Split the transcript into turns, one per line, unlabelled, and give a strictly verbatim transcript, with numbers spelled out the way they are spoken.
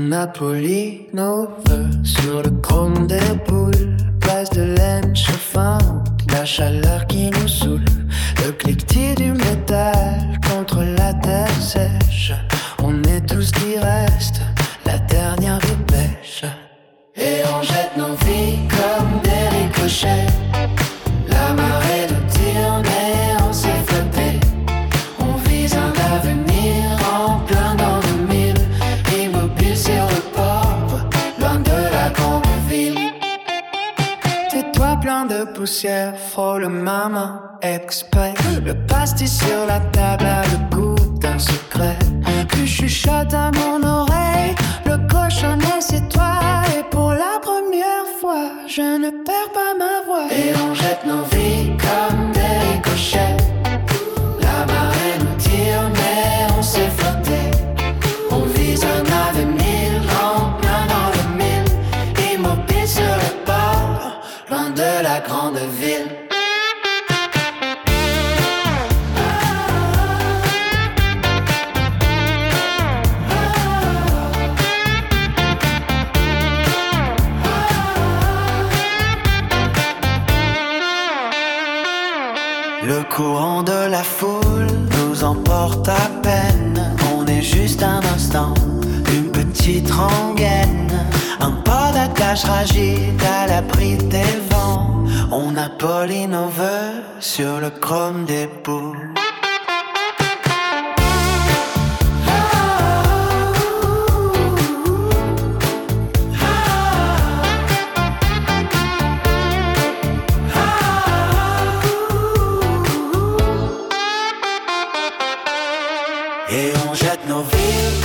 On a poli nos vœux sur le chrome des boules. Place de laine chauffante, la chaleur qui nous saoule. Le cliquetis du métal contre la terre sèche. On est tout ce qui reste, la dernière dépêche. Et on jette nos vies comme des ricochets. La marée nous tire mais on s'est flotté. On vise un avenir en plein dans le mille. Immobile sur le port, loin de la grande ville. Tais-toi plein de poussière, frôle ma main exprès. Le pastis sur la table a le goût d'un secret. Puis chuchote à mon oreille, le cochonnet c'est toi. Et pour la première fois, je ne perds pas ma voix. Et on jette nos vies comme des ricochets. La marée nous tire mais on s'est flotté. On vise un avenir en plein dans le mille. Immobile sur le bord, loin de la grande ville. Le courant de la foule nous emporte à peine. On est juste un instant, une petite rengaine. Un pas d'attache fragile à l'abri des vents. On a poli nos vœux sur le chrome des boules. Et on jette nos vies